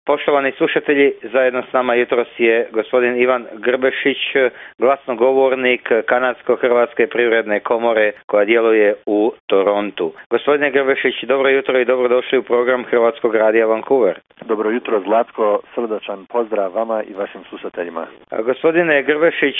Poštovani slušatelji, zajedno s nama jutros je gospodin Ivan Grbešić, glasnogovornik Kanadsko-Hrvatske privredne komore koja djeluje u Torontu. Gospodine Grbešić, dobro jutro i dobrodošli u program Hrvatskog radija Vancouver. Dobro jutro, Zlatko, srdačan pozdrav vama i vašim slušateljima. Gospodine Grbešić,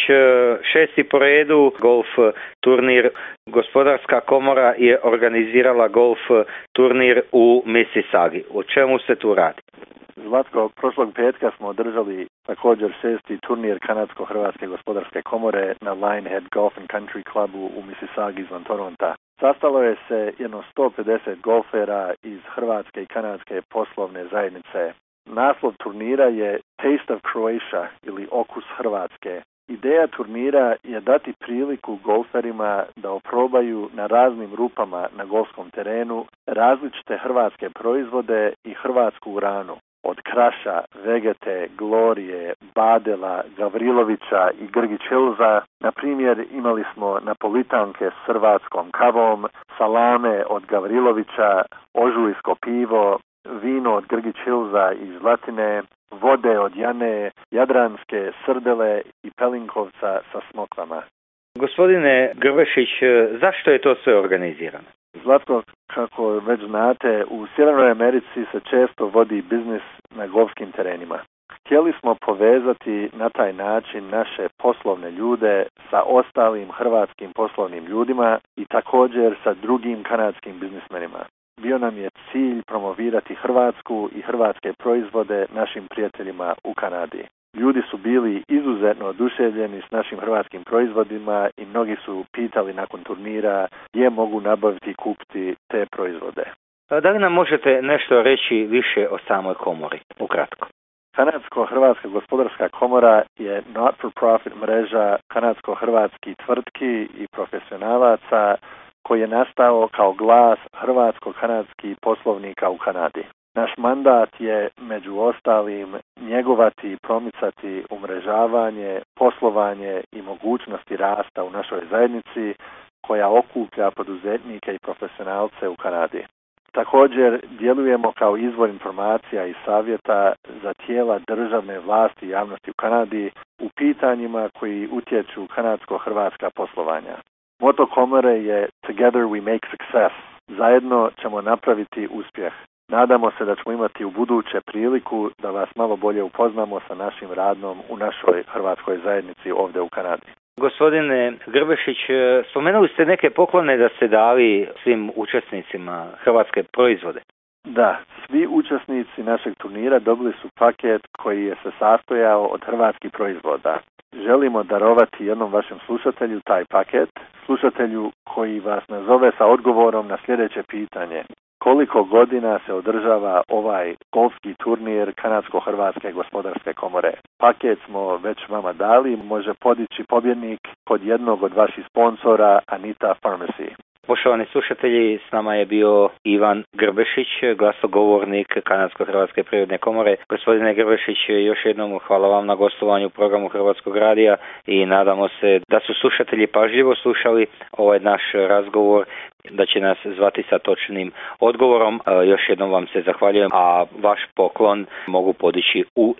6. po redu golf turnir Gospodarska komora je organizirala golf turnir u Mississaugi. O čemu se tu radi? Zlatko, prošlog petka smo održali također 6. turnir Kanadsko-Hrvatske gospodarske komore na Lionhead Golf and Country Clubu u Mississaugi izvan Toronta. Sastalo je se jedno 150 golfera iz Hrvatske i Kanadske poslovne zajednice. Naslov turnira je Taste of Croatia ili Okus Hrvatske. Ideja turnira je dati priliku golferima da oprobaju na raznim rupama na golfskom terenu različite hrvatske proizvode i hrvatsku hranu. Od Kraša, Vegete, Glorije, Badela, Gavrilovića i Grgić Hilza. Na primjer, imali smo napolitanke s hrvatskom kavom, salame od Gavrilovića, ožujsko pivo, vino od Grgić Hilza iz Zlatine, vode od Jane, jadranske srdele i pelinkovca sa smokvama. Gospodine Grbešić, zašto je to sve organizirano? Zlatko, kako već znate, u Sjevernoj Americi se često vodi biznis na golfskim terenima. Htjeli smo povezati na taj način naše poslovne ljude sa ostalim hrvatskim poslovnim ljudima i također sa drugim kanadskim biznismenima. Bio nam je cilj promovirati Hrvatsku i hrvatske proizvode našim prijateljima u Kanadi. Ljudi su bili izuzetno oduševljeni s našim hrvatskim proizvodima i mnogi su pitali nakon turnira gdje mogu nabaviti i kupiti te proizvode. Da li nam možete nešto reći više o samoj komori, ukratko? Kanadsko-Hrvatska gospodarska komora je not-for-profit mreža kanadsko-hrvatskih tvrtki i profesionalaca koji je nastao kao glas hrvatsko-kanadskih poslovnika u Kanadi. Naš mandat je među ostalim njegovati i promicati umrežavanje, poslovanje i mogućnosti rasta u našoj zajednici koja okuplja poduzetnike i profesionalce u Kanadi. Također djelujemo kao izvor informacija i savjeta za tijela državne vlasti i javnosti u Kanadi u pitanjima koji utječu kanadsko-hrvatska poslovanja. Moto komore je Together we make success. Zajedno ćemo napraviti uspjeh. Nadamo se da ćemo imati u buduće priliku da vas malo bolje upoznamo sa našim radom u našoj hrvatskoj zajednici ovdje u Kanadi. Gospodine Grbešić, spomenuli ste neke poklone da ste dali svim učesnicima hrvatske proizvode. Da, svi učesnici našeg turnira dobili su paket koji je se sastojao od hrvatskih proizvoda. Želimo darovati jednom vašem slušatelju taj paket, slušatelju koji vas nazove sa odgovorom na sljedeće pitanje. Koliko godina se održava ovaj golfski turnir Kanadsko-Hrvatske gospodarske komore? Paket smo već vama dali, može podići pobjednik kod jednog od vaših sponzora Anita Pharmacy. Poštovani slušatelji, s nama je bio Ivan Grbešić, glasnogovornik Kanadsko-Hrvatske privredne komore. Gospodine Grbešić, još jednom hvala vam na gostovanju u programu Hrvatskog radija i nadamo se da su slušatelji pažljivo slušali ovaj naš razgovor, da će nas zvati sa točnim odgovorom. Još jednom vam se zahvaljujem, a vaš poklon mogu podići u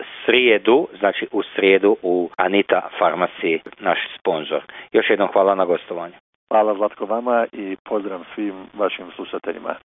srijedu u Anita Pharmacy, naš sponzor. Još jednom hvala na gostovanju. Hvala Zlatko vama i pozdrav svim vašim slušateljima.